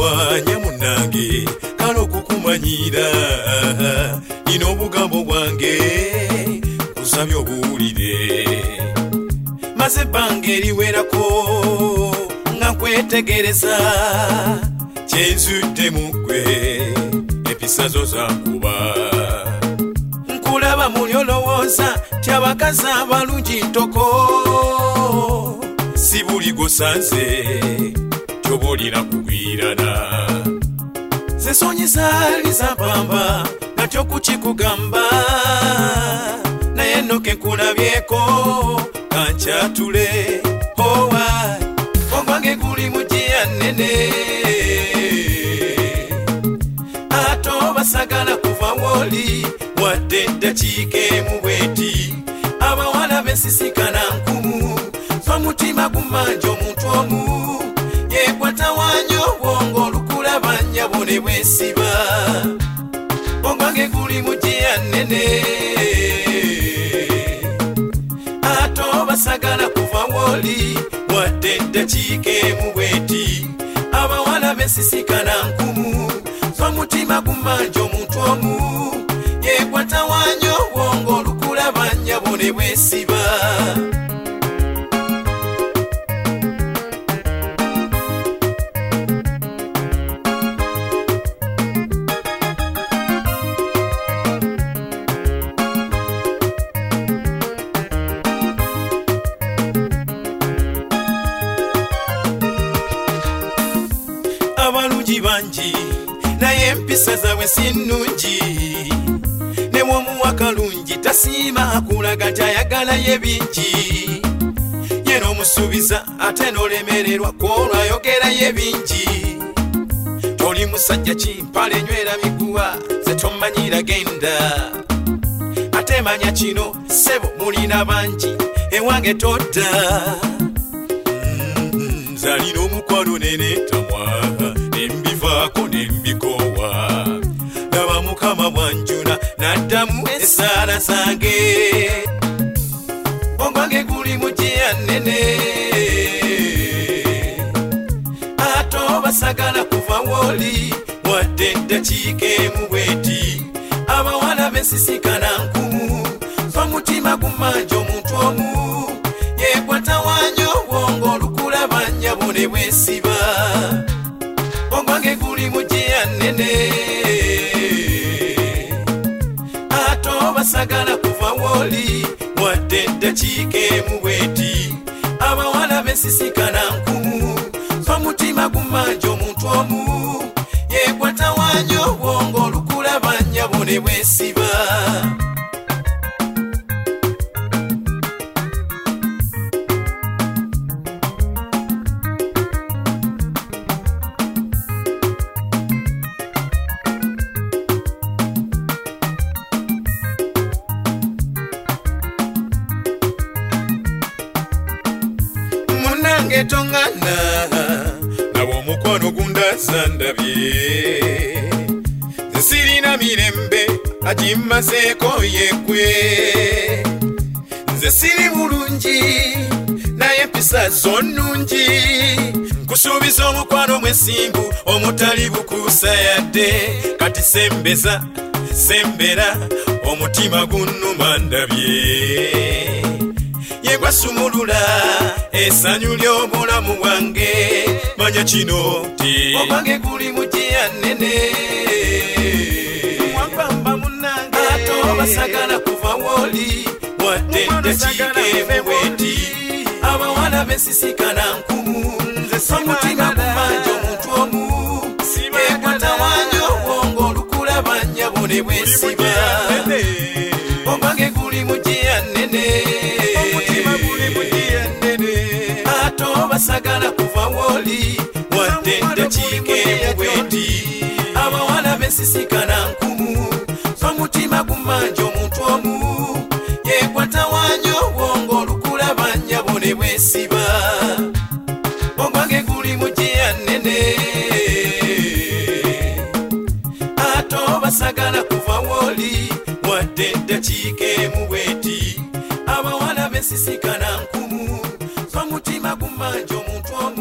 wanya munange kalo kukumanyira ino obugambo bwange kusabye obuwulire maze bange eriwerako nga nkwetegereza kyenzudde mugwe empisa zo zankuba nkulaba muli olowooza tyabakazi abalungi ntoko si buli gosanze kyobolina kugwirana zensonyi zaali zampamba natyo kukikugamba naye nno ke nkulabyeko kankyatule owa ogwange guli mu gyeya nnene ate obasagala kuva woli wadde eddakiika emu bweti abawala bensisikana nkumu omutima gumanja omuntu omu yekwata wanyo obwongo olukulaba nnyabone bwesiba ogwange guli mu gyeya nnene ate obasagala kuva woli wadde eddakiika emu bweti abawala bensisikana nkumu omutima gumanja omuntu omu yekwata wanyo obwongo olukulaba nnyabone bwesiba abalungi bangi naye empisa zaabwe si nnungi newomuwa kalungi tasiima akulaga tyayagalayo bingi ye n'omusuubiza ate n'olemererwa kwolwayogerayo bingi toli musajja kimpala enywera miguwa ze tomanyira genda ate manya kino ssebo mulina bangi ewange todda nzalina omukwano nenetamwa nembivaako nembikowa laba mukama bwanjuna naddamu esaala zange ogwange guli mu gyeya nnene ate obasagala kuva woli wadde eddakiika emu bweti abawala bensisikana nkumu omutima gumanja omuntu omu yekwata wanyo obwongo olukulaba nnyabone bwesiba ogwange guli mu gyeya nnene ate obasagala kuva woli wadde eddakiika emu bweti abawala bensisikana nkumu omutima gumanja omuntu omu yekwata wanyo obwongo olukulaba nnyabone bwesiba munange tongana nabo omukwano gundaza ndabye sirina mirembe agimazeeko yekwe nze siri bulungi naye empisa zo nnungi nkusuubiza omukwano mwesimbu omutali bukuusa yadde kati sembeza sembera omutima gunnuma ndabye yegwasumulula essanyu ly'obulamu bwange manya kino ti ogwange guli mu gyeya nnene wagamba munnange ate obasagala kuva woli wadde eddakiika emu bweti abawala bensisikana nkumu omutima gumanja omuntu omu yekwata wanyo obwongo olukulaba nnyabone bwesiba ogwange guli mu gyeya nnene ate obasagala kuva woli wadde eddakiika emu bweti abawala bensisikana nkumu omutima gumanja omuntu omu yekwata wanyo obwongo olukulaba nnyabone bwesiba ogwange guli mu gyeya nnene ate obasagala kuva woli wadde eddakiika emu bweti abawala bensisikana nkumu omutima gumanja omuntu omu